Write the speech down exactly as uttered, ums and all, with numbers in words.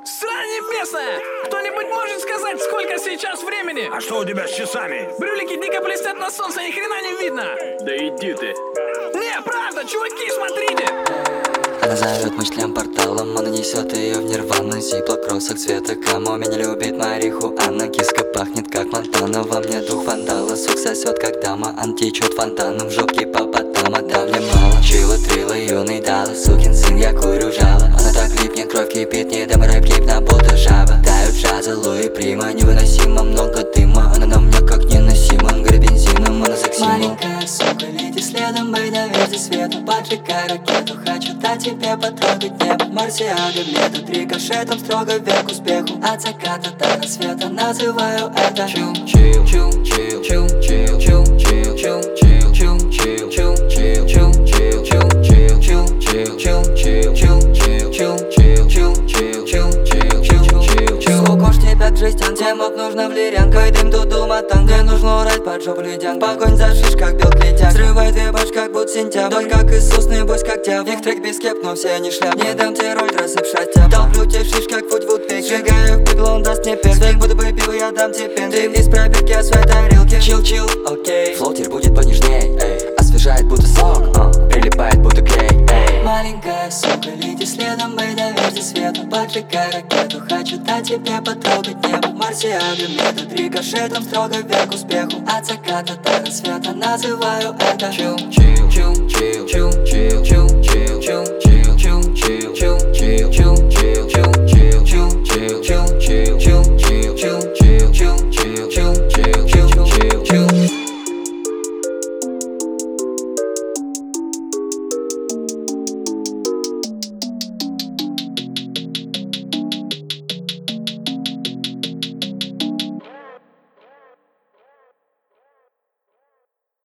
Срань небесная! Кто-нибудь может сказать, сколько сейчас времени? А что у тебя с часами? Брюлики дико блестят на солнце, ни хрена не видно! Да иди ты! Не, правда, чуваки, смотрите! Она зовет мыслям порталом, она несет ее в нирвану. Зиплокроссах цвета камо, меня любит марихуана. Киска пахнет как Монтана, во мне дух вандала. Сук сосет как дама, ан течет фонтаном. В жопке по потам, а там мне мало. Чила, трила, юный дала, сукин сын, я курю жало. Она так липнет, кровь кипит, не дам рэп, гип на будто жаба. Тают джаза, Луи Прима, невыносимо много дыма. Она на мне как неносима, горит бензином, она сексима. Маленькая сука, лети следом, бэй, доверься свету. Поджигай ракету, хочу дать тебе потрогать небо. Марсиада, метод рикошетом строго вверх к успеху. От заката до рассвета называю это чум-чил, чум-чил, чум-чил, чум-чил, чум-чил, чум-чил, чум-чил, чум-чил, чум-чил, чум-чил, чум-чил, чум-чил, чум-чил, чум-чил, чум-чил, чум-чил, чум. Укош тебя к жестям, темок нужно в лирянкой. Дым тут дума там, где нужно урать под жопу ледян. Погонь за шиш, как бьет летяк. Срывай две башки, как будто сентябрь. Вдоль как Иисус, небось как тя. Их трек без кеп, но все не шляп. Не дам тебе роль, рассыпшать тя. Долблю тебе шиш, как путь в утпек. Сжигаю в пигло, он даст мне пек. Свек, будто бы пиво, я дам тебе пен. Ты из пробирки от своей тарелки. Чил-чил, окей. Флотер будет понежней, эй. Освежает будто сок, uh. Прилипает будто клей, эй. Маленькая сука, лети следом, бэй, доверься свету. Поджигай ракету, хочу дать тебе потрогать небо. Марсиада, метод рикошетом строго вверх к успеху. От заката до рассвета называю это чум-чил, чум-чил, чум-чил, чум-чил, чум-чил, чум-чил, чум-чил, чум-чил.